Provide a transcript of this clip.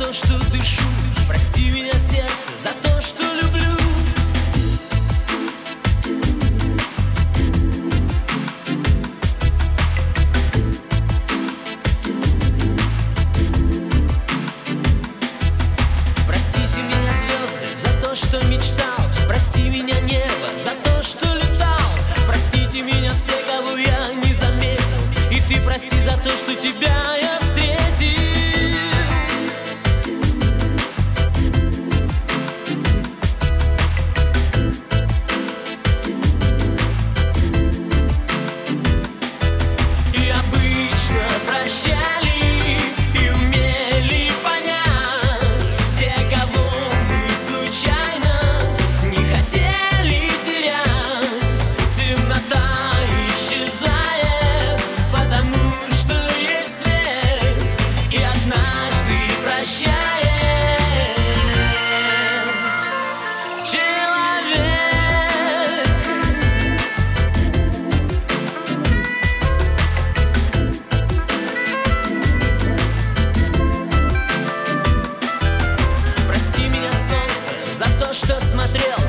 то, что дышу. Прости меня, сердце, за то, что люблю. Простите меня, звезды, за то, что мечтал. Прости меня, небо, за то, что летал. Простите меня все, кого я не заметил. И ты прости за то, что тебя я встретил. И обычно прощали и умели понять те, кого мы случайно не хотели терять. Темнота исчезает, потому что есть свет, и однажды прощает человек. Прости меня, солнце, за то, что смотрел